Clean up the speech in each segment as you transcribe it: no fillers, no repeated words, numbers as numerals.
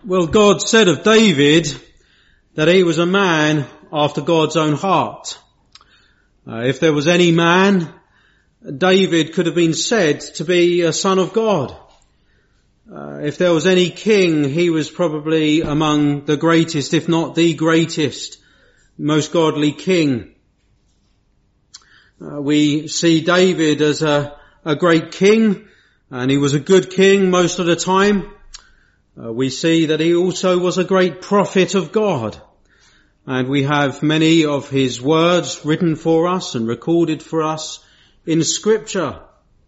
Well, God said of David that he was a man after God's own heart. If there was any man, David could have been said to be a son of God. If there was any king, he was probably among the greatest, if not the greatest, most godly king. We see David as a great king, and he was a good king most of the time. We see that he also was a great prophet of God, and we have many of his words written for us and recorded for us in Scripture.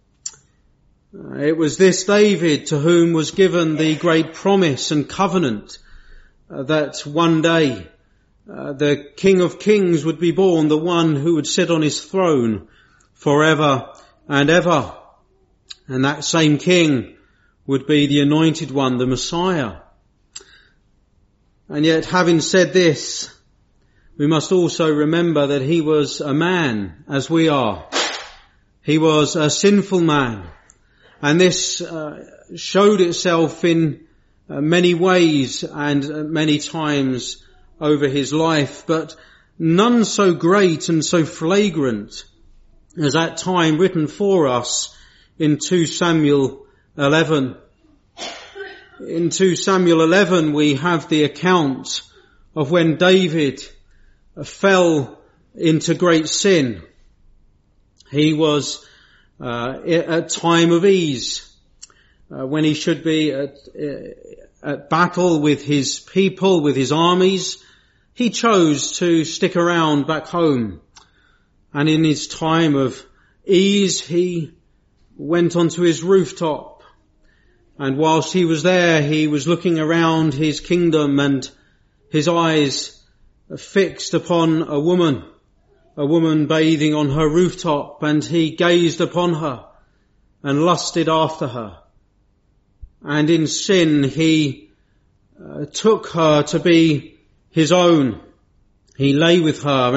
It was this David to whom was given the great promise and covenant that one day the King of Kings would be born, the one who would sit on his throne forever and ever. And that same king would be the anointed one, the Messiah. And yet, having said this, we must also remember that he was a man, as we are. He was a sinful man. And this showed itself in many ways and many times over his life, but none so great and so flagrant as that time written for us in 2 Samuel 11. In 2 Samuel 11 we have the account of when David fell into great sin. He was at time of ease, when he should be at battle with his people, with his armies. He chose to stick around back home, and in his time of ease he went onto his rooftop, and whilst he was there he was looking around his kingdom, and his eyes fixed upon a woman bathing on her rooftop, and he gazed upon her and lusted after her. And in sin he took her to be his own. He lay with her,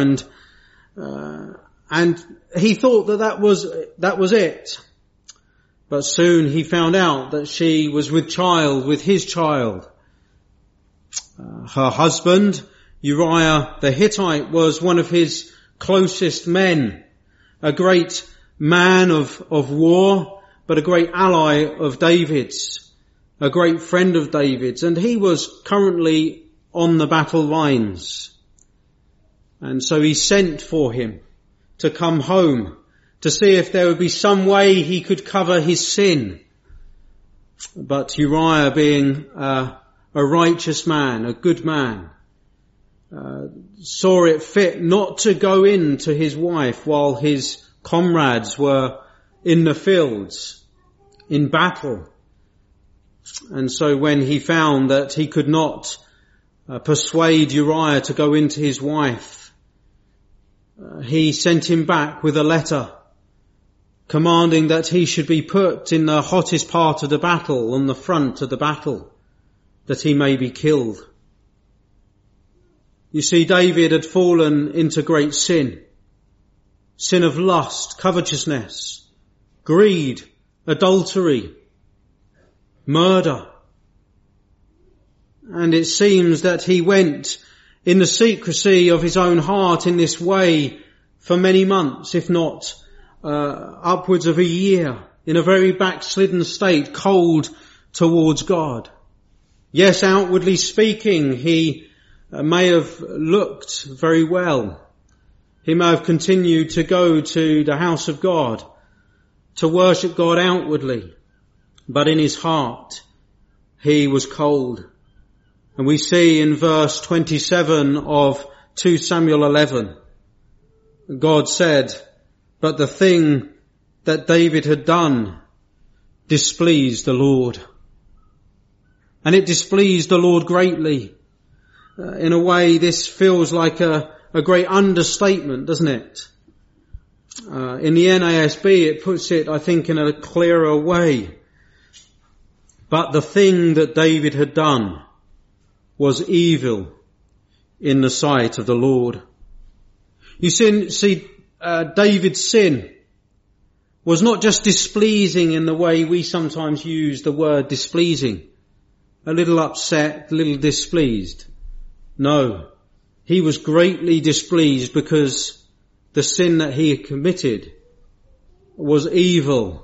and he thought that was it. But soon he found out that she was with his child. Her husband, Uriah the Hittite, was one of his closest men, a great man of war, but a great ally of David's, a great friend of David's, and he was currently on the battle lines. And so he sent for him to come home to see if there would be some way he could cover his sin. But Uriah, being a righteous man, a good man, saw it fit not to go in to his wife while his comrades were in the fields, in battle. And so when he found that he could not persuade Uriah to go into his wife, he sent him back with a letter commanding that he should be put in the hottest part of the battle, on the front of the battle, that he may be killed. You see, David had fallen into great sin of lust, covetousness, greed, adultery, murder. And it seems that he went in the secrecy of his own heart in this way for many months, if not upwards of a year, in a very backslidden state, cold towards God. Yes, outwardly speaking, he may have looked very well. He may have continued to go to the house of God, to worship God outwardly, but in his heart he was cold. And we see in verse 27 of 2 Samuel 11, God said, "But the thing that David had done displeased the Lord." And it displeased the Lord greatly. In a way, this feels like a great understatement, doesn't it? In the NASB, it puts it, I think, in a clearer way. But the thing that David had done was evil in the sight of the Lord. You see, David's sin was not just displeasing in the way we sometimes use the word displeasing. a little upset, a little displeased. No, he was greatly displeased because the sin that he had committed was evil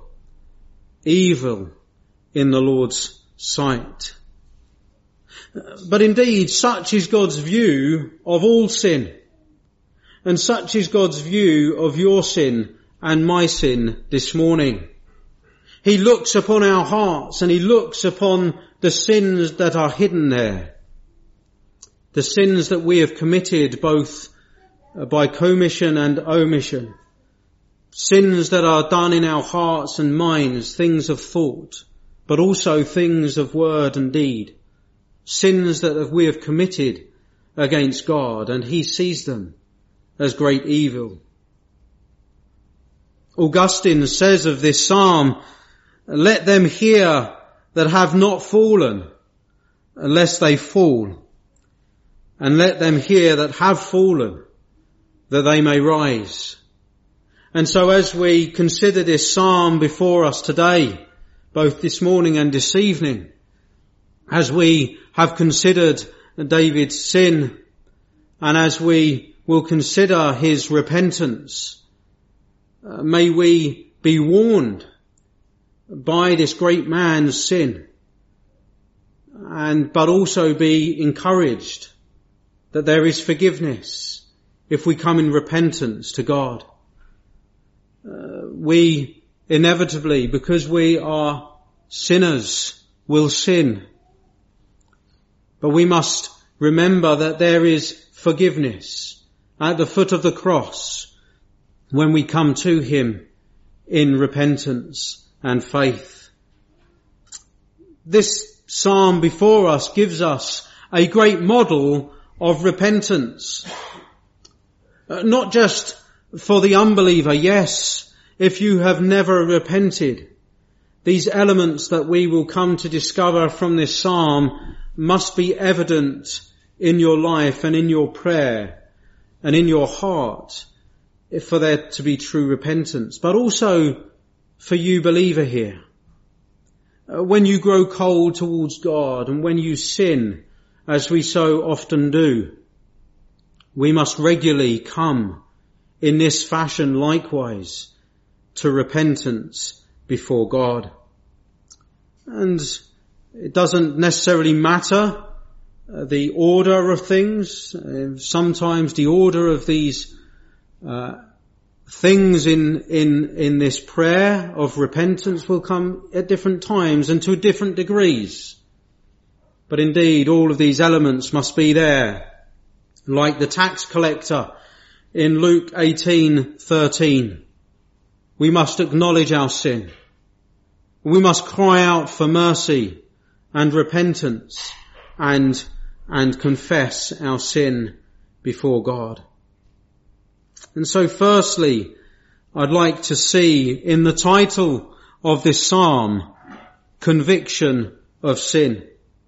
in the Lord's sight. But indeed, such is God's view of all sin. And such is God's view of your sin and my sin this morning. He looks upon our hearts and he looks upon the sins that are hidden there. The sins that we have committed both by commission and omission. Sins that are done in our hearts and minds, things of thought, but also things of word and deed. Sins that we have committed against God, and he sees them as great evil. Augustine says of this psalm, "Let them hear that have not fallen, lest they fall. And let them hear that have fallen, that they may rise." And so as we consider this psalm before us today, both this morning and this evening, as we have considered David's sin, and as we will consider his repentance, may we be warned by this great man's sin, but also be encouraged that there is forgiveness if we come in repentance to God. We inevitably, because we are sinners, will sin. But we must remember that there is forgiveness at the foot of the cross when we come to him in repentance and faith. This psalm before us gives us a great model of repentance. Not just for the unbeliever, yes, if you have never repented. These elements that we will come to discover from this psalm must be evident in your life and in your prayer and in your heart for there to be true repentance. But also for you, believer here. When you grow cold towards God and when you sin, as we so often do, we must regularly come in this fashion likewise to repentance before God. And it doesn't necessarily matter the order of things. Sometimes the order of these things in this prayer of repentance will come at different times and to different degrees. But indeed, all of these elements must be there. Like the tax collector in Luke 18:13. We must acknowledge our sin. We must cry out for mercy and repentance and confess our sin before God. And so firstly, I'd like to see in the title of this psalm, conviction of sin.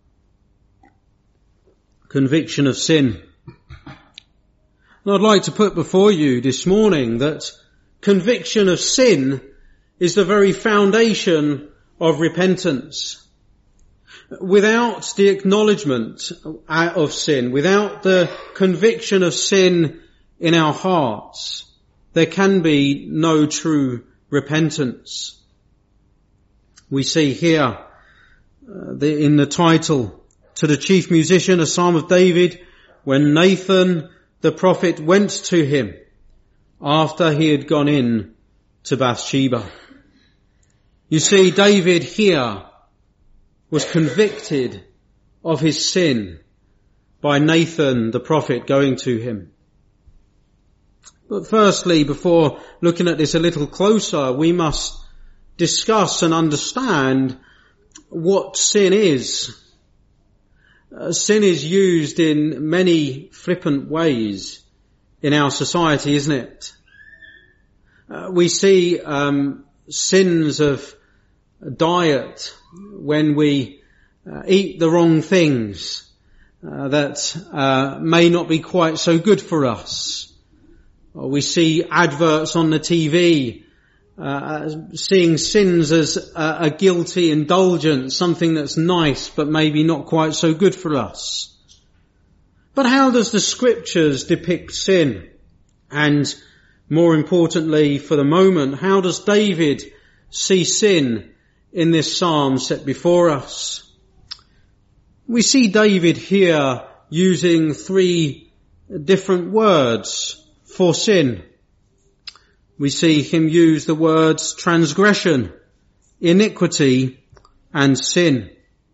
Conviction of sin. And I'd like to put before you this morning that conviction of sin is the very foundation of repentance. Without the acknowledgement of sin, without the conviction of sin in our hearts, there can be no true repentance. We see here in the title, to the chief musician, a psalm of David, when Nathan the prophet went to him after he had gone in to Bathsheba. You see, David here was convicted of his sin by Nathan the prophet going to him. But firstly, before looking at this a little closer, we must discuss and understand what sin is. Sin is used in many flippant ways in our society, isn't it? We see sins of diet when we eat the wrong things that may not be quite so good for us. Or we see adverts on the TV seeing sins as a guilty indulgence, something that's nice but maybe not quite so good for us. But how does the Scriptures depict sin? And more importantly for the moment, how does David see sin in this psalm set before us? We see David here using 3 different words for sin. We see him use the words transgression, iniquity, and sin.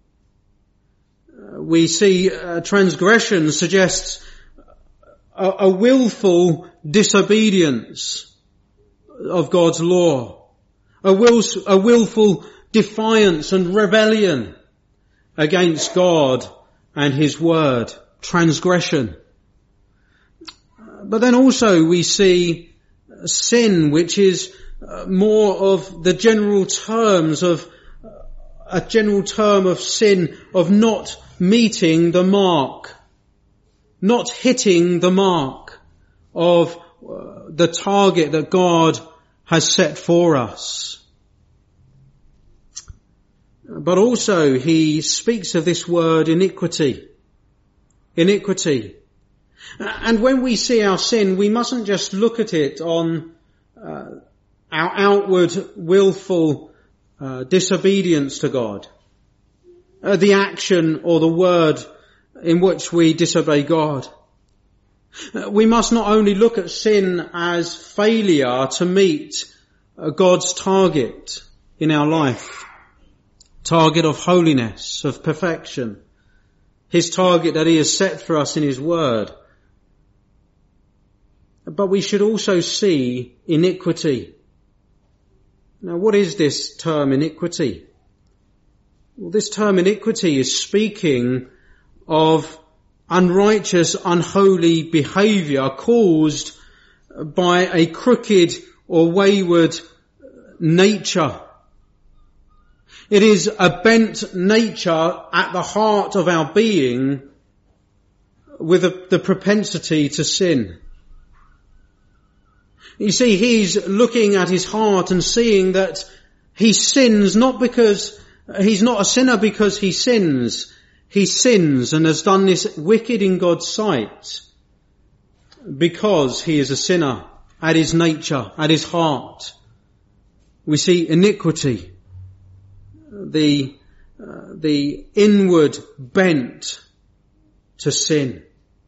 We see transgression suggests a willful disobedience of God's law, a willful defiance and rebellion against God and His word, transgression. But then also we see sin, which is more of the general terms of a general term of sin of not meeting the mark, not hitting the mark of the target that God has set for us. But also he speaks of this word iniquity. Iniquity. And when we see our sin, we mustn't just look at it on our outward willful disobedience to God, the action or the word in which we disobey God. We must not only look at sin as failure to meet God's target in our life, target of holiness, of perfection, His target that He has set for us in His word. But we should also see iniquity. Now, what is this term iniquity? Well, this term iniquity is speaking of unrighteous, unholy behaviour caused by a crooked or wayward nature. It is a bent nature at the heart of our being with the propensity to sin. You see, he's looking at his heart and seeing that he sins not because he's not a sinner because he sins. He sins and has done this wicked in God's sight because he is a sinner at his nature, at his heart. We see iniquity, the inward bent to sin.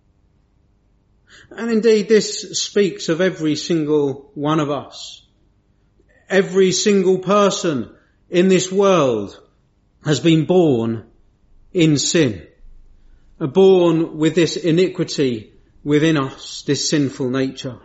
And indeed this speaks of every single one of us. Every single person in this world has been born in sin, born with this iniquity within us, this sinful nature.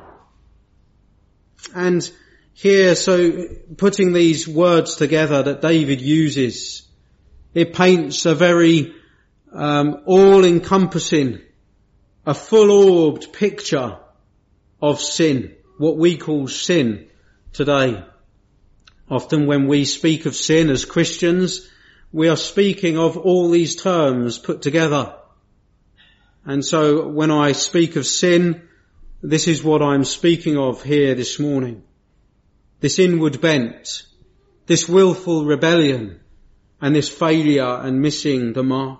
And here, so putting these words together that David uses, it paints a very all-encompassing, a full-orbed picture of sin, what we call sin today. Often when we speak of sin as Christians, we are speaking of all these terms put together. And so when I speak of sin, this is what I'm speaking of here this morning. This inward bent, this willful rebellion, and this failure and missing the mark.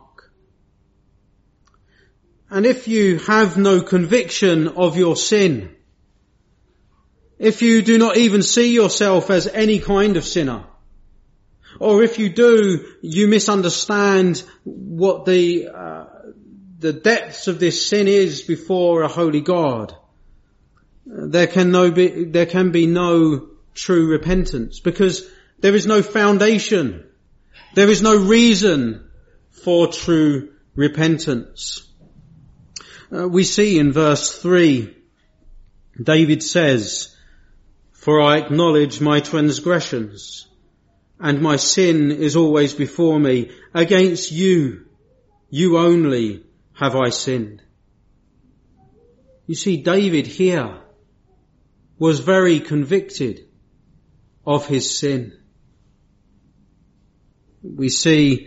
And if you have no conviction of your sin, if you do not even see yourself as any kind of sinner, or if you do, you misunderstand what the depths of this sin is before a holy God, there can be no true repentance, because there is no foundation, there is no reason for true repentance. We see in verse 3, David says, "For I acknowledge my transgressions, and my sin is always before me. Against you, you only have I sinned." You see, David here was very convicted of his sin. We see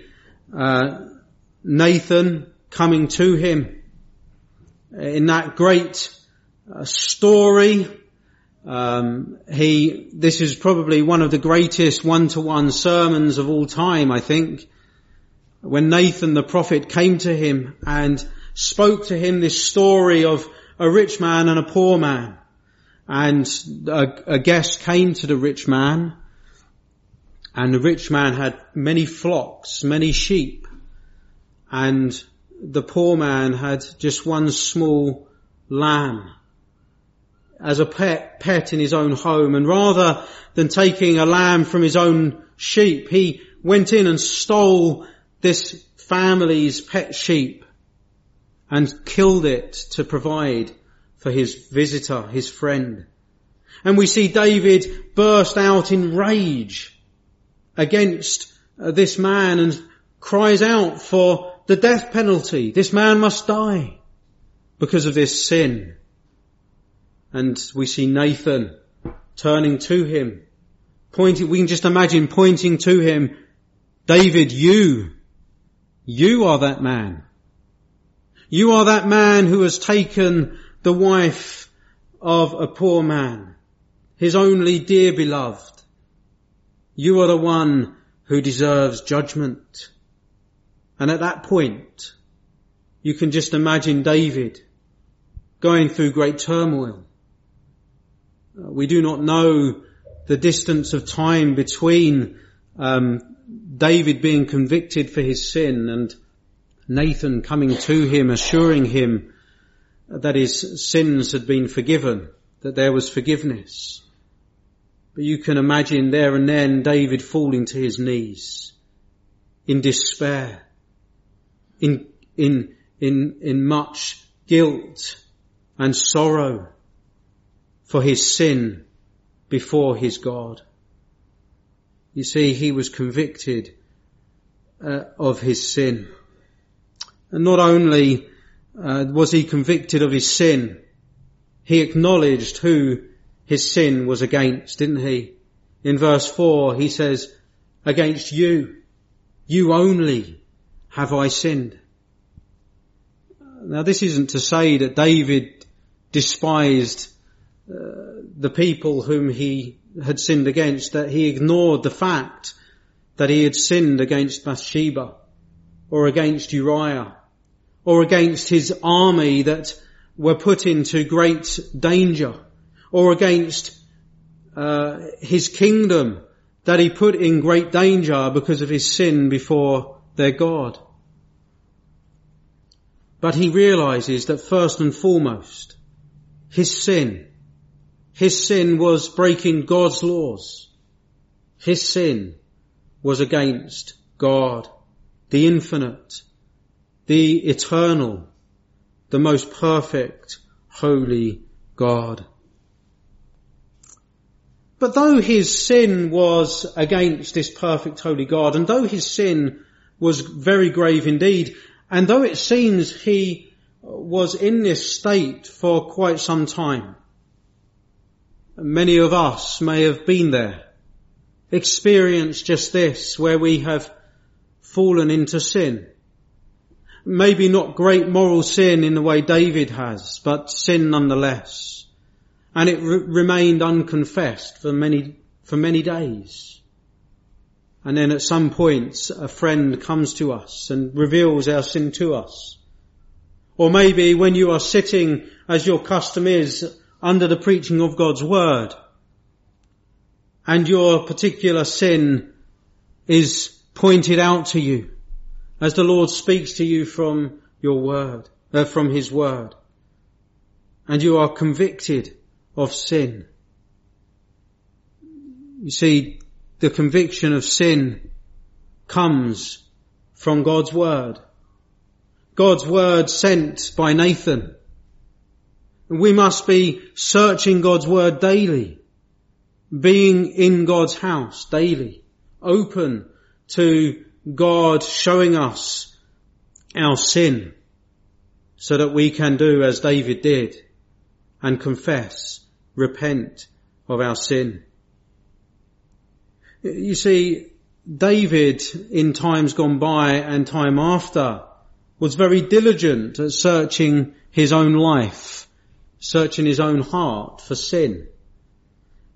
Nathan coming to him in that great story This is probably one of the greatest one-to-one sermons of all time, I think, when Nathan the prophet came to him and spoke to him this story of a rich man and a poor man. And a guest came to the rich man, and the rich man had many flocks, many sheep, and the poor man had just one small lamb as a pet in his own home. And rather than taking a lamb from his own sheep, he went in and stole this family's pet sheep and killed it to provide for his visitor, his friend. And we see David burst out in rage against this man and cries out for the death penalty. This man must die because of this sin. And we see Nathan turning to him, we can just imagine pointing to him, David, you are that man. You are that man who has taken the wife of a poor man, his only dear beloved. You are the one who deserves judgment. And at that point, you can just imagine David going through great turmoil. We do not know the distance of time between David being convicted for his sin and Nathan coming to him, assuring him that his sins had been forgiven, that there was forgiveness. But you can imagine there and then David falling to his knees in despair, in much guilt and sorrow for his sin before his God. You see, he was convicted of his sin. And not only was he convicted of his sin, he acknowledged who his sin was against, didn't he? In verse 4 he says, against you only have I sinned. Now this isn't to say that David despised the people whom he had sinned against, that he ignored the fact that he had sinned against Bathsheba or against Uriah or against his army that were put into great danger, or against his kingdom that he put in great danger because of his sin before their God. But he realizes that first and foremost, his sin was breaking God's laws. His sin was against God, the infinite, the eternal, the most perfect, holy God. But though his sin was against this perfect, holy God, and though his sin was very grave indeed, and though it seems he was in this state for quite some time, many of us may have been there, experienced just this, where we have fallen into sin. Maybe not great moral sin in the way David has, but sin nonetheless. And it remained unconfessed for many days. And then at some point a friend comes to us and reveals our sin to us. Or maybe when you are sitting, as your custom is, under the preaching of God's word, and your particular sin is pointed out to you as the Lord speaks to you from your word, from his word, and you are convicted of sin. You see, the conviction of sin comes from God's word. God's word sent by Nathan. And we must be searching God's word daily, being in God's house daily, open to God showing us our sin so that we can do as David did and confess, repent of our sin. You see, David in times gone by and time after was very diligent at searching his own life, searching his own heart for sin.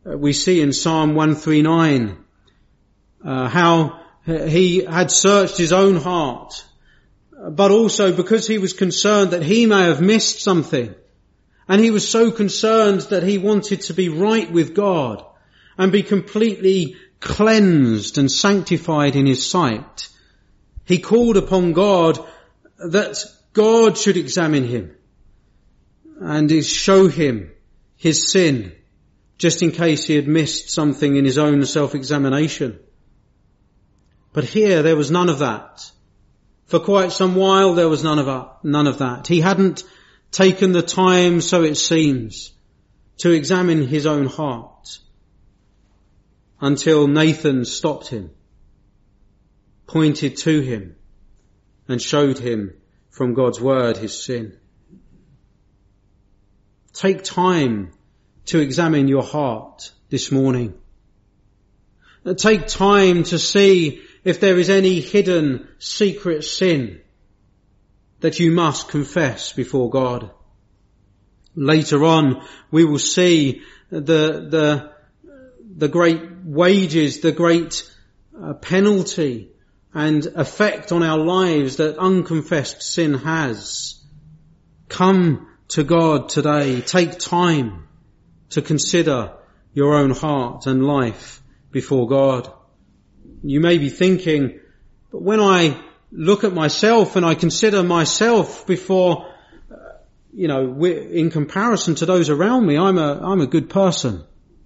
We see in Psalm 139 how he had searched his own heart, but also because he was concerned that he may have missed something. And he was so concerned that he wanted to be right with God and be completely cleansed and sanctified in his sight. He called upon God that God should examine him and show him his sin, just in case he had missed something in his own self-examination. But here there was none of that. For quite some while there was none of that. He hadn't taken the time, so it seems, to examine his own heart until Nathan stopped him, pointed to him, and showed him from God's word his sin. Take time to examine your heart this morning. Take time to see if there is any hidden secret sin that you must confess before God. Later on, we will see the great wages, the great penalty and effect on our lives that unconfessed sin has. Come to God today. Take time to consider your own heart and life before God. You may be thinking, but when I look at myself and I consider myself before, in comparison to those around me, I'm a good person.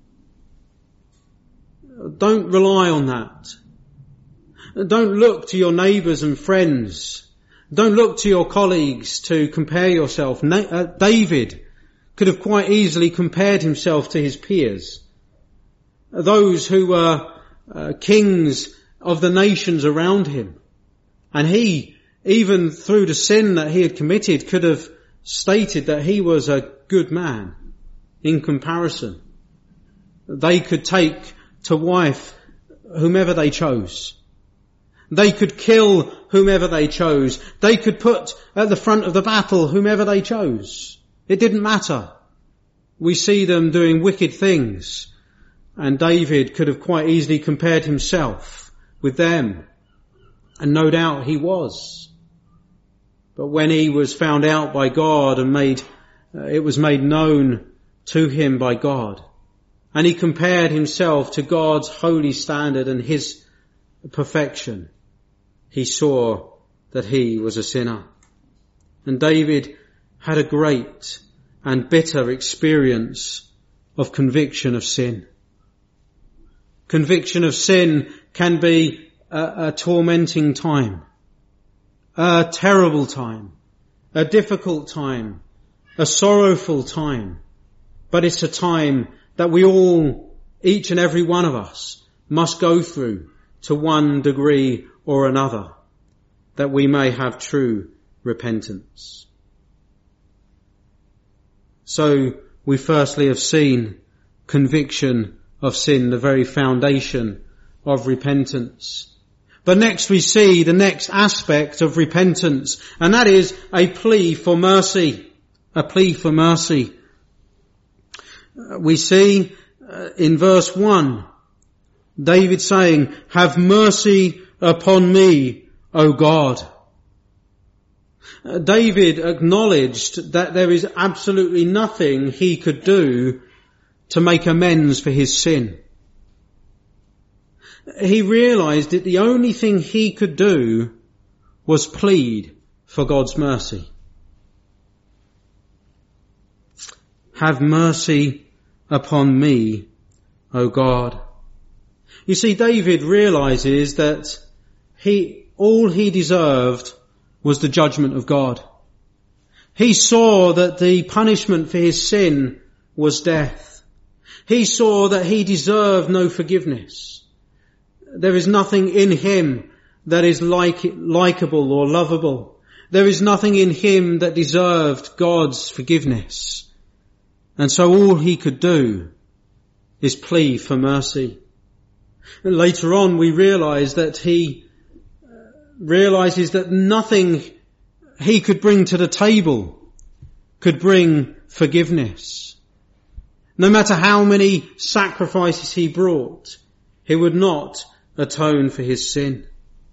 Don't rely on that. Don't look to your neighbours and friends. Don't look to your colleagues to compare yourself. David could have quite easily compared himself to his peers, those who were kings of the nations around him. And he, even through the sin that he had committed, could have stated that he was a good man in comparison. They could take to wife whomever they chose. They could kill whomever they chose. They could put at the front of the battle whomever they chose. It didn't matter. We see them doing wicked things. And David could have quite easily compared himself with them. And no doubt he was. But when he was found out by God and it was made known to him by God, and he compared himself to God's holy standard and his perfection, he saw that he was a sinner. And David had a great and bitter experience of conviction of sin. Conviction of sin can be a tormenting time, a terrible time, a difficult time, a sorrowful time. But it's a time that we all, each and every one of us, must go through to one degree or another, that we may have true repentance. So we firstly have seen conviction of sin, the very foundation of repentance. But next we see the next aspect of repentance, and that is a plea for mercy. A plea for mercy. We see in verse 1, David saying, "Have mercy upon me, O God." David acknowledged that there is absolutely nothing he could do to make amends for his sin. He realized that the only thing he could do was plead for God's mercy. Have mercy upon me, O God. You see, David realizes that all he deserved was the judgment of God. He saw that the punishment for his sin was death. He saw that he deserved no forgiveness. There is nothing in him that is likable or lovable. There is nothing in him that deserved God's forgiveness. And so all he could do is plea for mercy. And later on we realize that he realizes that nothing he could bring to the table could bring forgiveness. No matter how many sacrifices he brought, he would not atone for his sin.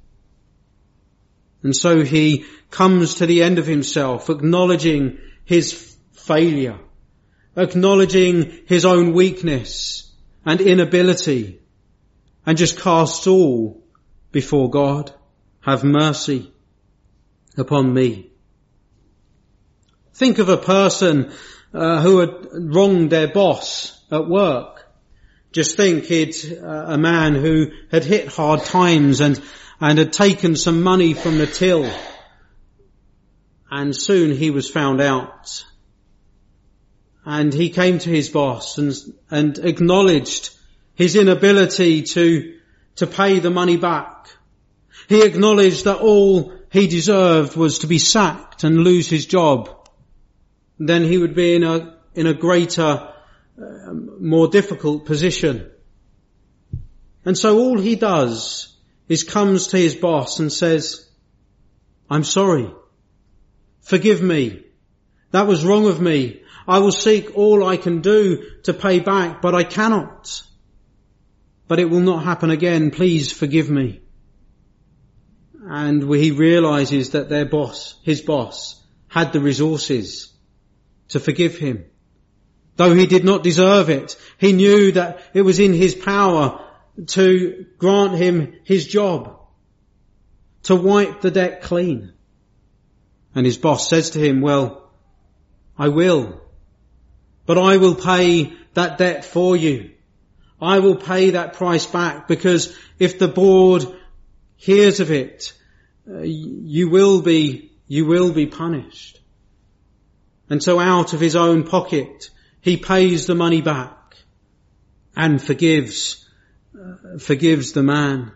And so he comes to the end of himself, acknowledging his failure, acknowledging his own weakness and inability, and just casts all before God. Have mercy upon me. Think of a person who had wronged their boss at work. Just think a man who had hit hard times and had taken some money from the till, and soon he was found out. And he came to his boss and acknowledged his inability to pay the money back. He acknowledged that all he deserved was to be sacked and lose his job. Then he would be in a greater, more difficult position. And so all he does is comes to his boss and says, I'm sorry. Forgive me. That was wrong of me. I will seek all I can do to pay back, but I cannot. But it will not happen again. Please forgive me. And he realizes that his boss, had the resources to forgive him. Though he did not deserve it, he knew that it was in his power to grant him his job, to wipe the debt clean. And his boss says to him, well, I will, but I will pay that debt for you. I will pay that price back, because if the board hears of it, you will be punished. And so out of his own pocket, he pays the money back and forgives the man.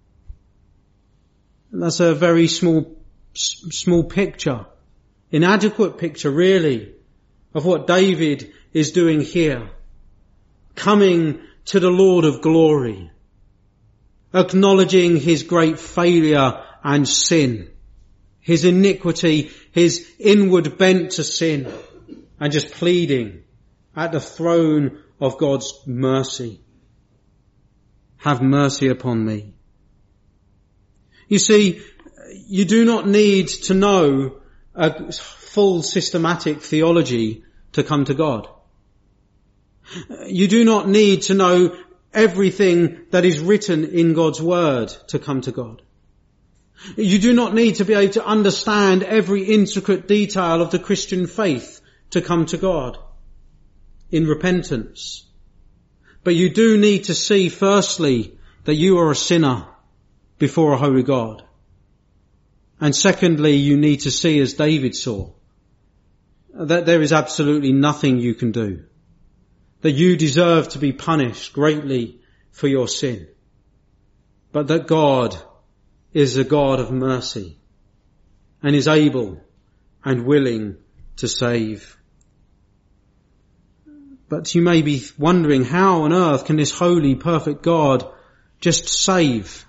And that's a very small picture, inadequate picture really, of what David is doing here. Coming to the Lord of glory, acknowledging his great failure and sin, his iniquity, his inward bent to sin, and just pleading at the throne of God's mercy. Have mercy upon me. You see, you do not need to know a full systematic theology to come to God. You do not need to know everything that is written in God's word to come to God. You do not need to be able to understand every intricate detail of the Christian faith to come to God in repentance. But you do need to see firstly that you are a sinner before a holy God. And secondly, you need to see, as David saw, that there is absolutely nothing you can do, that you deserve to be punished greatly for your sin, but that God is a God of mercy and is able and willing to save. But you may be wondering, how on earth can this holy, perfect God just save?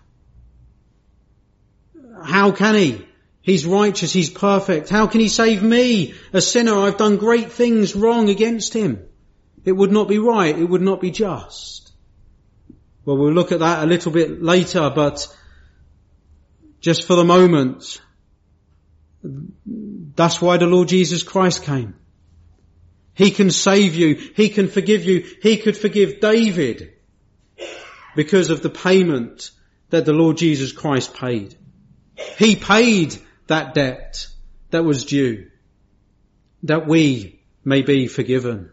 How can he? He's righteous, he's perfect. How can he save me, a sinner? I've done great things wrong against him. It would not be right, it would not be just. Well, we'll look at that a little bit later, but just for the moment, that's why the Lord Jesus Christ came. He can save you. He can forgive you. He could forgive David because of the payment that the Lord Jesus Christ paid. He paid that debt that was due, that we may be forgiven.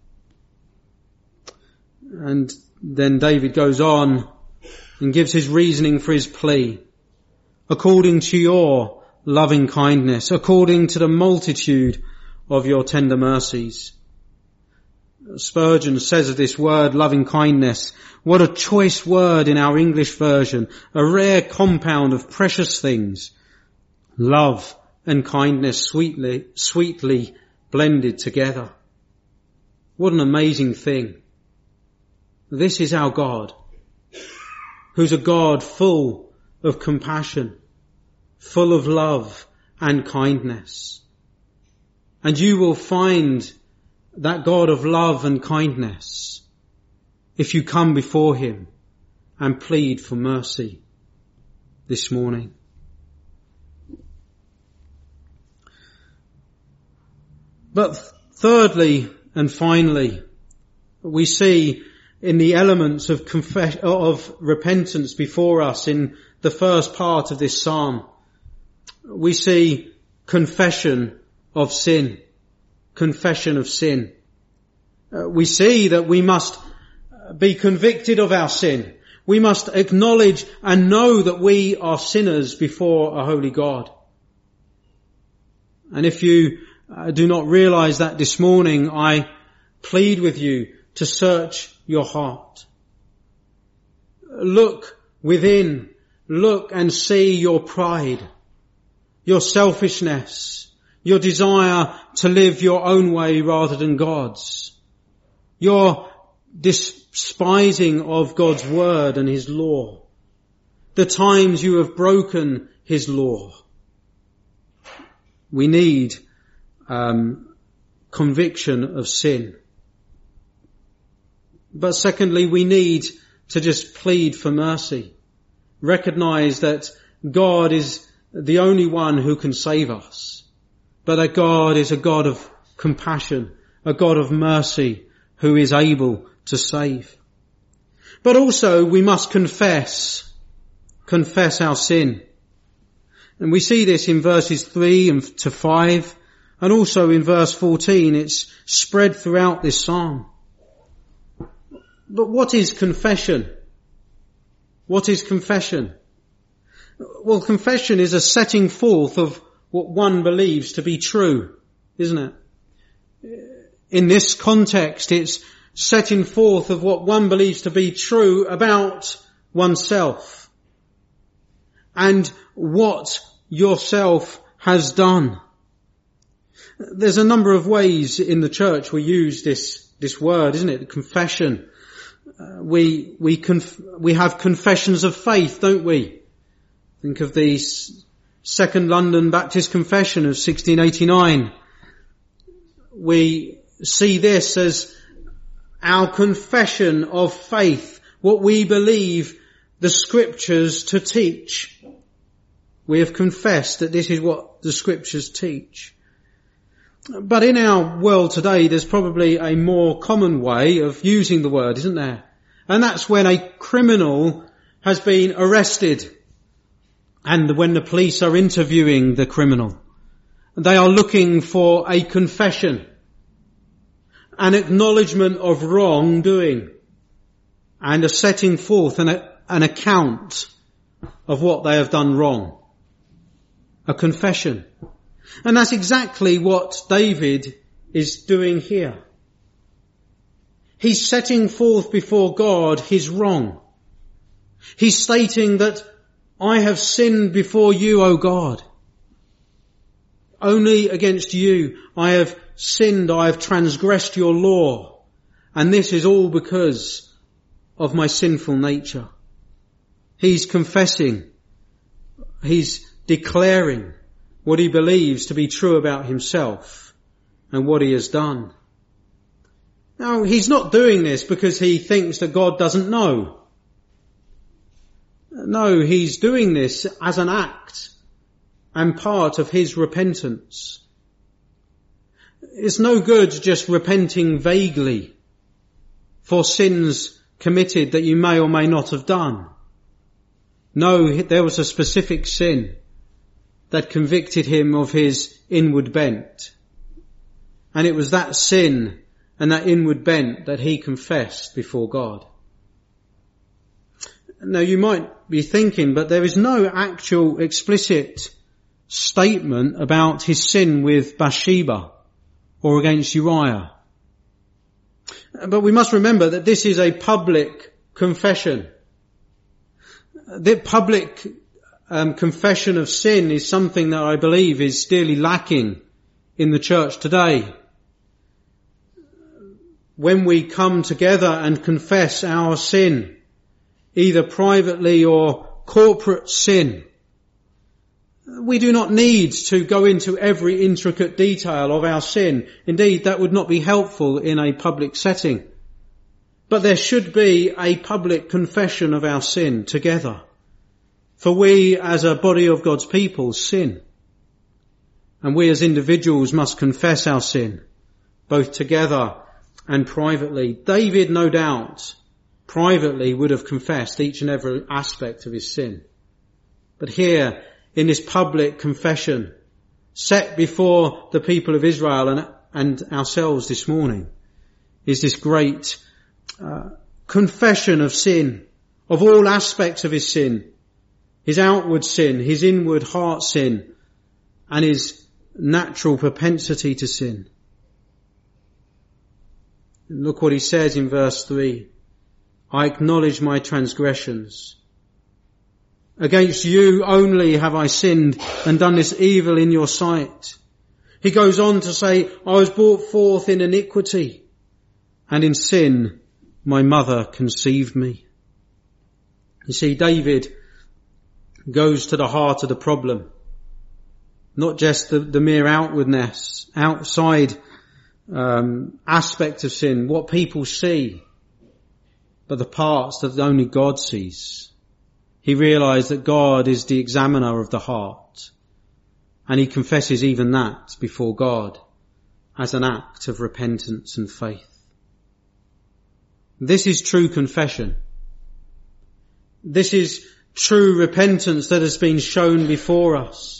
And then David goes on and gives his reasoning for his plea. According to your loving kindness, according to the multitude of your tender mercies. Spurgeon says of this word, loving kindness, what a choice word in our English version, a rare compound of precious things, love and kindness sweetly blended together. What an amazing thing. This is our God, who's a God full of compassion, full of love and kindness. And you will find that God of love and kindness, if you come before him and plead for mercy this morning. But thirdly and finally, we see in the elements of repentance before us in the first part of this psalm, we see confession of sin. Confession of sin. We see that we must be convicted of our sin. We must acknowledge and know that we are sinners before a holy God. And if you do not realize that this morning, I plead with you to search your heart. Look within. Look and see your pride, your selfishness, your desire to live your own way rather than God's, your despising of God's word and his law, the times you have broken his law. We need conviction of sin. But secondly, we need to just plead for mercy. Recognize that God is the only one who can save us, but that God is a God of compassion, a God of mercy who is able to save. But also we must confess our sin. And we see this in verses 3 to 5, and also in verse 14. It's spread throughout this psalm. But what is confession? What is confession? Well, confession is a setting forth of what one believes to be true, isn't it? In this context, it's setting forth of what one believes to be true about oneself and what yourself has done. There's a number of ways in the church we use this word, isn't it? Confession. We have confessions of faith, don't we? Think of the Second London Baptist Confession of 1689. We see this as our confession of faith, what we believe the scriptures to teach. We have confessed that this is what the scriptures teach. But in our world today, there's probably a more common way of using the word, isn't there? And that's when a criminal has been arrested and when the police are interviewing the criminal. They are looking for a confession, an acknowledgement of wrongdoing, and a setting forth an account of what they have done wrong. A confession. And that's exactly what David is doing here. He's setting forth before God his wrong. He's stating that I have sinned before you, O God. Only against you I have sinned, I have transgressed your law. And this is all because of my sinful nature. He's confessing. He's declaring what he believes to be true about himself and what he has done. Now, he's not doing this because he thinks that God doesn't know. No, he's doing this as an act and part of his repentance. It's no good just repenting vaguely for sins committed that you may or may not have done. No, there was a specific sin that convicted him of his inward bent. And it was that sin and that inward bent that he confessed before God. Now you might be thinking, but there is no actual explicit statement about his sin with Bathsheba or against Uriah. But we must remember that this is a public confession. The public confession of sin is something that I believe is dearly lacking in the church today. When we come together and confess our sin, either privately or corporate sin, We do not need to go into every intricate detail of our sin. Indeed, that would not be helpful in a public setting. But there should be a public confession of our sin together. For we as a body of God's people sin. And we as individuals must confess our sin, both together and privately. David, no doubt, privately would have confessed each and every aspect of his sin. But here, in this public confession, set before the people of Israel and ourselves this morning, is this great confession of sin, of all aspects of his sin, his outward sin, his inward heart sin, and his natural propensity to sin. And look what he says in verse 3. I acknowledge my transgressions. Against you only have I sinned and done this evil in your sight. He goes on to say, I was brought forth in iniquity, and in sin my mother conceived me. You see, David goes to the heart of the problem. Not just the mere outwardness, outside aspect of sin, what people see, but the parts that only God sees. He realized that God is the examiner of the heart, and he confesses even that before God as an act of repentance and faith. This is true confession. This is true repentance that has been shown before us.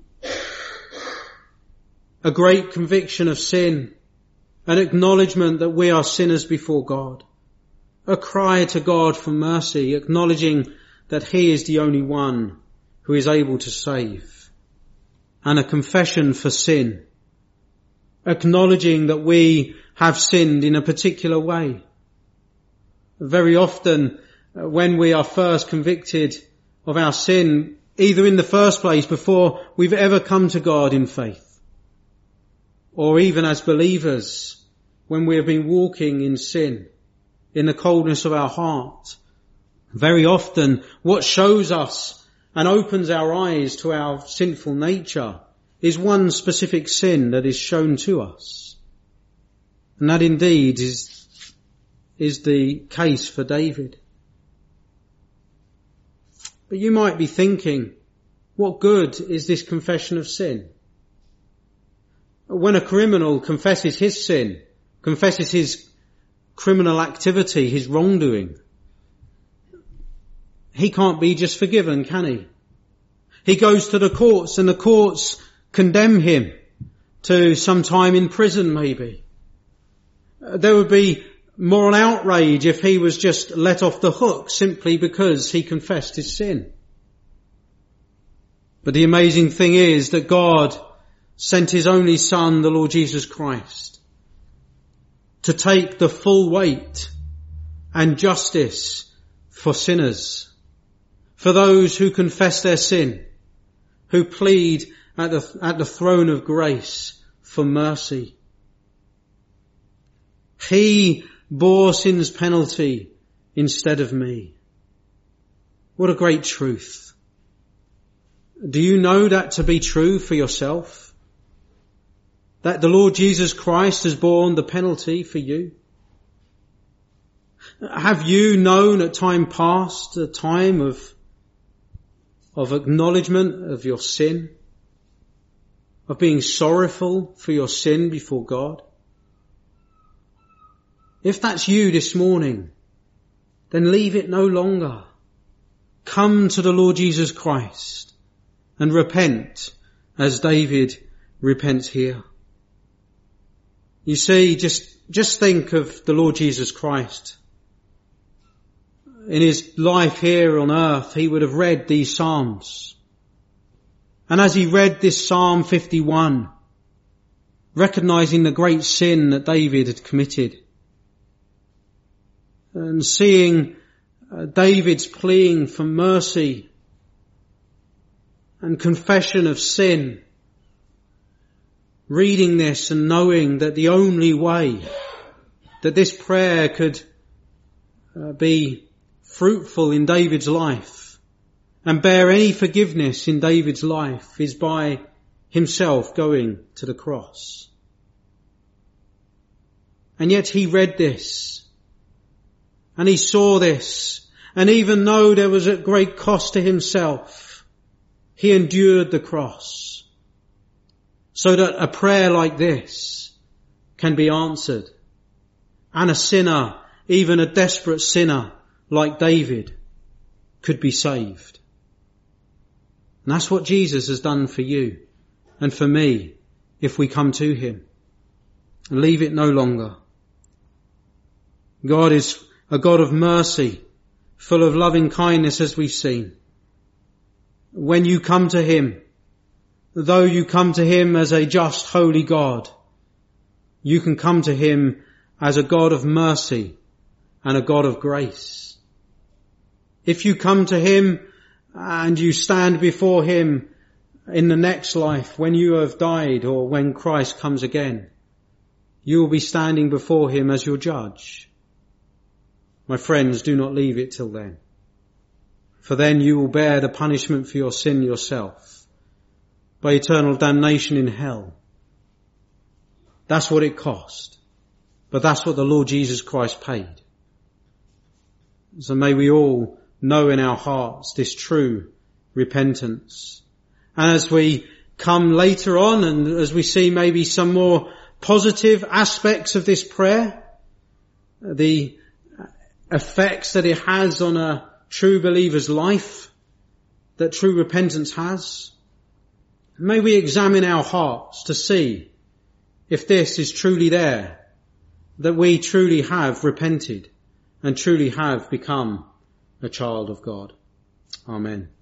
A great conviction of sin, an acknowledgement that we are sinners before God, a cry to God for mercy, acknowledging that he is the only one who is able to save, and a confession for sin, acknowledging that we have sinned in a particular way. Very often, when we are first convicted of our sin, either in the first place before we've ever come to God in faith, or even as believers, when we have been walking in sin, in the coldness of our heart, very often what shows us and opens our eyes to our sinful nature is one specific sin that is shown to us. And that indeed is the case for David. But you might be thinking, what good is this confession of sin? When a criminal confesses his sin, confesses his criminal activity, his wrongdoing, he can't be just forgiven, can he? He goes to the courts and the courts condemn him to some time in prison maybe. There would be moral outrage if he was just let off the hook simply because he confessed his sin. But the amazing thing is that God sent his only Son, the Lord Jesus Christ, to take the full weight and justice for sinners, for those who confess their sin, who plead at the throne of grace for mercy. He bore sin's penalty instead of me. What a great truth. Do you know that to be true for yourself? That the Lord Jesus Christ has borne the penalty for you? Have you known at time past a time of acknowledgement of your sin? Of being sorrowful for your sin before God? If that's you this morning, then leave it no longer. Come to the Lord Jesus Christ and repent as David repents here. You see, just think of the Lord Jesus Christ. In his life here on earth, he would have read these Psalms. And as he read this Psalm 51, recognizing the great sin that David had committed, and seeing David's pleading for mercy and confession of sin, reading this and knowing that the only way that this prayer could be fruitful in David's life and bear any forgiveness in David's life is by himself going to the cross. And yet he read this, and he saw this, and even though there was a great cost to himself, he endured the cross, so that a prayer like this can be answered, and a sinner, even a desperate sinner like David, could be saved. And that's what Jesus has done for you and for me if we come to him. Leave it no longer. God is a God of mercy, full of loving kindness, as we've seen. When you come to him, though you come to him as a just, holy God, you can come to him as a God of mercy and a God of grace. If you come to him and you stand before him in the next life, when you have died or when Christ comes again, you will be standing before him as your judge. My friends, do not leave it till then, for then you will bear the punishment for your sin yourself by eternal damnation in hell. That's what it cost, but that's what the Lord Jesus Christ paid. So may we all know in our hearts this true repentance. And as we come later on and as we see maybe some more positive aspects of this prayer, the effects that it has on a true believer's life, that true repentance has, may we examine our hearts to see if this is truly there, that we truly have repented and truly have become a child of God. Amen.